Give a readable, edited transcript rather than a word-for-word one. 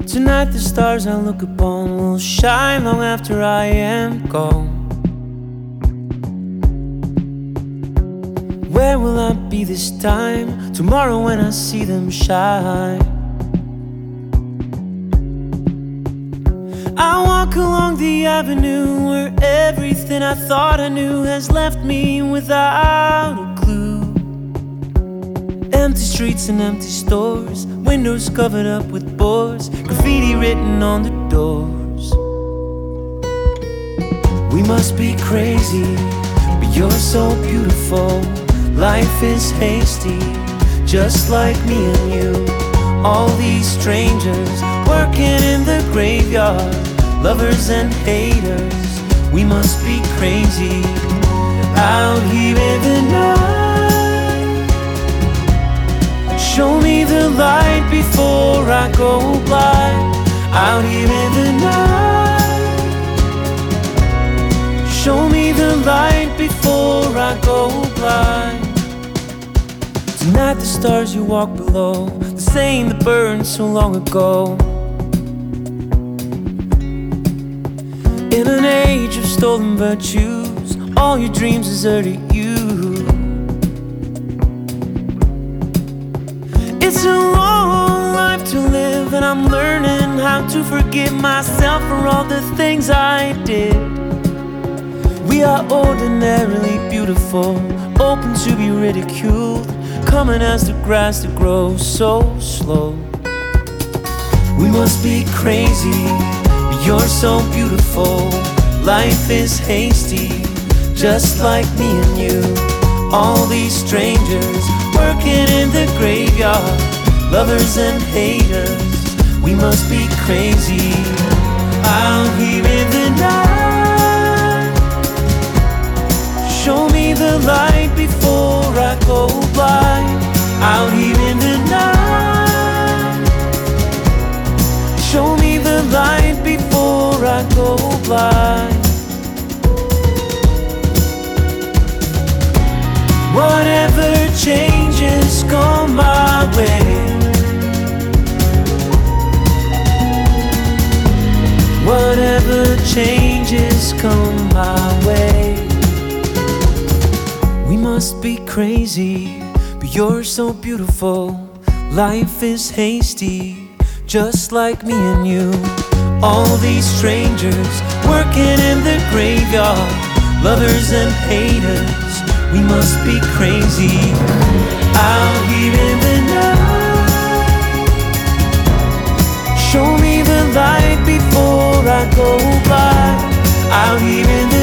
Tonight the stars I look upon will shine long after I am gone. Where will I be this time? Tomorrow when I see them shine. I walk along the avenue where everything I thought I knew has left me without a clue. Empty streets and empty stores, windows covered up with boards, graffiti written on the doors. We must be crazy, but you're so beautiful. Life is hasty, just like me and you. All these strangers working in the graveyard, lovers and haters. We must be crazy out here in the night. Show me the light before I go blind. Out here in the night. Show me the light before I go blind. Tonight the stars you walk below, the same that burned so long ago. In an age of stolen virtues, all your dreams deserted you. It's a long life to live, and I'm learning how to forgive myself for all the things I did. We are ordinarily beautiful, open to be ridiculed, coming as the grass that grows so slow. We must be crazy, but you're so beautiful. Life is hasty, just like me and you. All these strangers working in the graveyard, lovers and haters. We must be crazy out here in the night. Show me the light before I go blind. Out here in the night. Show me the light before I go blind. Whatever changes come my way, whatever changes come my way. We must be crazy, but you're so beautiful. Life is hasty, just like me and you. All these strangers working in the graveyard, lovers and haters. We must be crazy out here in the night. Show me the light before I go by. Out here in the